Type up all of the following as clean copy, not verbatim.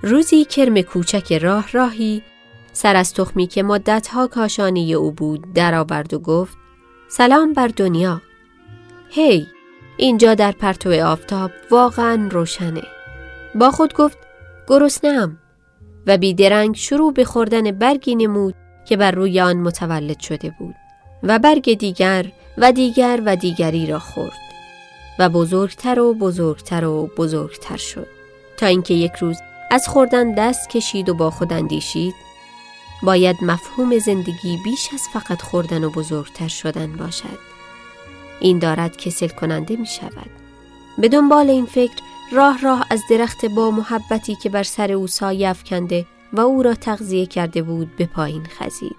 روزی کرم کوچک راهی سر از تخمی که مدتها کاشانه او بود در آورد و گفت: سلام بر دنیا. هی، اینجا در پرتو آفتاب واقعا روشنه. با خود گفت: گرسنه‌ام، و بیدرنگ شروع به خوردن برگی نمود که بر روی آن متولد شده بود و برگ دیگر و دیگر و دیگری را خورد و بزرگتر و بزرگتر و بزرگتر شد، تا اینکه یک روز از خوردن دست کشید و با خود اندیشید: باید مفهوم زندگی بیش از فقط خوردن و بزرگتر شدن باشد. این دارد کسل کننده می شود. به دنبال این فکر راه از درخت با محبتی که بر سر او سایه افکنده و او را تغذیه کرده بود به پایین خزید.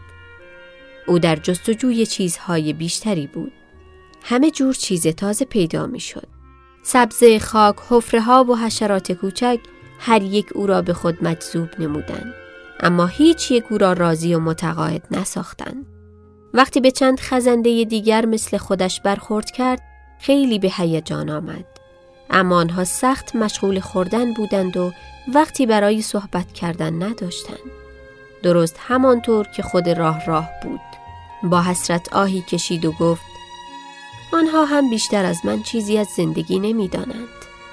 او در جستجوی چیزهای بیشتری بود. همه جور چیز تازه پیدا می شد. سبزه، خاک، حفره‌ها و حشرات کوچک هر یک او را به خود مجذوب نمودند، اما هیچ یک او را راضی و متقاعد نساختند. وقتی به چند خزنده دیگر مثل خودش برخورد کرد، خیلی به هیجان آمد. اما آنها سخت مشغول خوردن بودند و وقتی برای صحبت کردن نداشتند. درست همانطور که خود راه بود. با حسرت آهی کشید و گفت: آنها هم بیشتر از من چیزی از زندگی نمی‌دانند.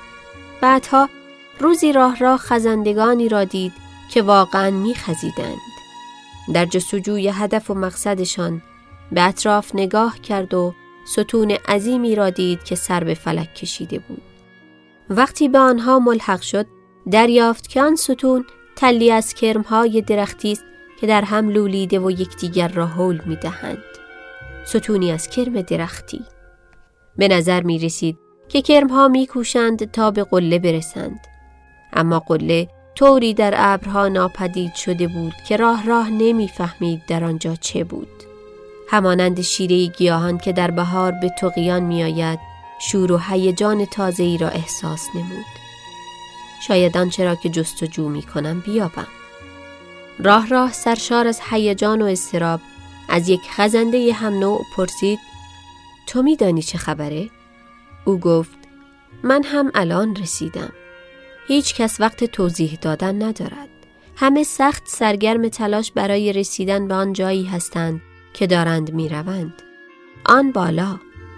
بعدها روزی راه خزندگانی را دید که واقعاً می‌خزیدند. در جستجوی هدف و مقصدشان به اطراف نگاه کرد و ستون عظیمی را دید که سر به فلک کشیده بود. وقتی به آنها ملحق شد، دریافت که آن ستون تلی از کرم‌های درختی است که در هم لولیده و یکدیگر را هول می‌دهند. ستونی از کرم درختی. به نظر می‌رسید که کرم‌ها می‌کوشند تا به قله برسند، اما قله طوری در ابرها ناپدید شده بود که راه نمی‌فهمید در آنجا چه بود. همانند شیره گیاهان که در بهار به طغیان می‌آید، شور و هیجان تازه‌ای را احساس نمود. شاید آنچه را که جستجو می‌کنم بیابم. راه سرشار از هیجان و اضطراب از یک خزنده هم نوع پرسید: تو می‌دانی چه خبره؟ او گفت: من هم الان رسیدم. هیچ کس وقت توضیح دادن ندارد. همه سخت سرگرم تلاش برای رسیدن به آن جایی هستند که دارند می‌روند. آن بالا.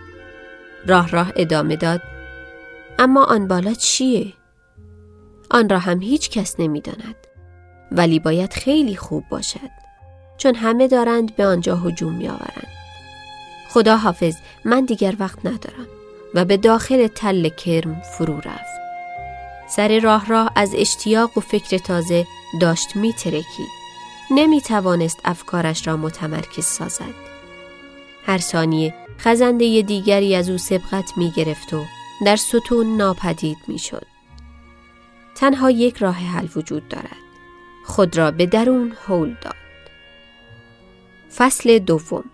راه ادامه داد: اما آن بالا چیه؟ آن را هم هیچ کس نمی‌داند. ولی باید خیلی خوب باشد، چون همه دارند به آنجا هجوم می‌آورند. خدا حافظ، من دیگر وقت ندارم. و به داخل تل کرم فرو رفت. سر راه از اشتیاق و فکر تازه داشت می‌ترکید. نمی‌توانست افکارش را متمرکز سازد. هر ثانیه خزنده دیگری از او سبقت می‌گرفت و در ستون ناپدید می‌شد. تنها یک راه حل وجود دارد. خود را به درون هول داد. فصل دوم.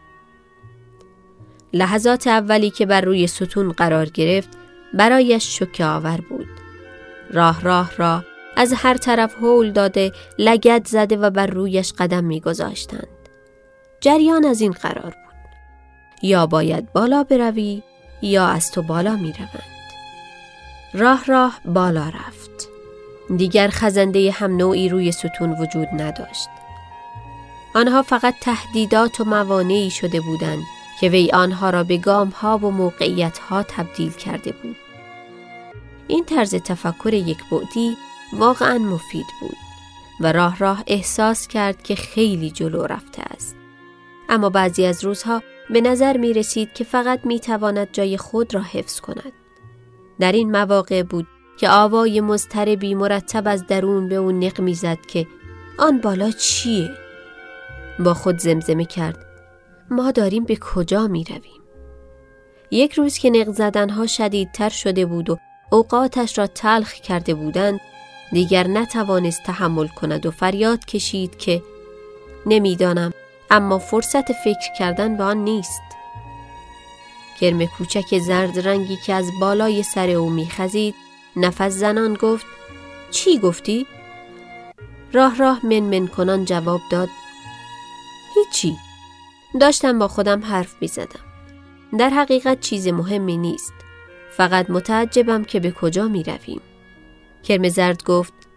لحظات اولی که بر روی ستون قرار گرفت برایش شوکه آور بود. راه را از هر طرف هول داده، لگد زده و بر رویش قدم می‌گذاشتند. جریان از این قرار بود: یا باید بالا بروی یا از تو بالا می‌روند. راه بالا رفت. دیگر خزنده هم نوعی روی ستون وجود نداشت. آنها فقط تهدیدات و موانعی شده بودند که وی آنها را به گام‌ها و موقعیت‌ها تبدیل کرده بود. این طرز تفکر یکبعدی واقعاً مفید بود و راه احساس کرد که خیلی جلو رفته است. اما بعضی از روزها به نظر می رسید که فقط می تواند جای خود را حفظ کند. در این مواقع بود که آوای مضطربی مرتب از درون به او نق می زد که آن بالا چیه؟ با خود زمزمه کرد: ما داریم به کجا می رویم؟ یک روز که نق زدنها شدیدتر شده بود و اوقاتش را تلخ کرده بودند، دیگر نتوانست تحمل کند و فریاد کشید که نمیدانم، اما فرصت فکر کردن به آن نیست. کرم کوچک زرد رنگی که از بالای سر او میخزید نفس زنان گفت: چی گفتی؟ راه من کنان جواب داد: هیچی، داشتم با خودم حرف میزدم. در حقیقت چیز مهمی نیست، فقط متعجبم که به کجا می رویم. کرم زرد گفت: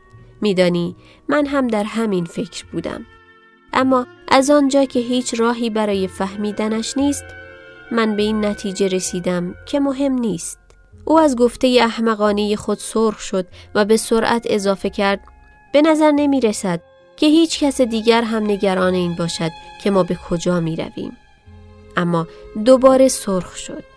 میدانی من هم در همین فکر بودم. اما از آنجا که هیچ راهی برای فهمیدنش نیست، من به این نتیجه رسیدم که مهم نیست. او از گفته احمقانه خود سرخ شد و به سرعت اضافه کرد: به نظر نمی رسد که هیچ کس دیگر هم نگران این باشد که ما به کجا می رویم. اما دوباره سرخ شد.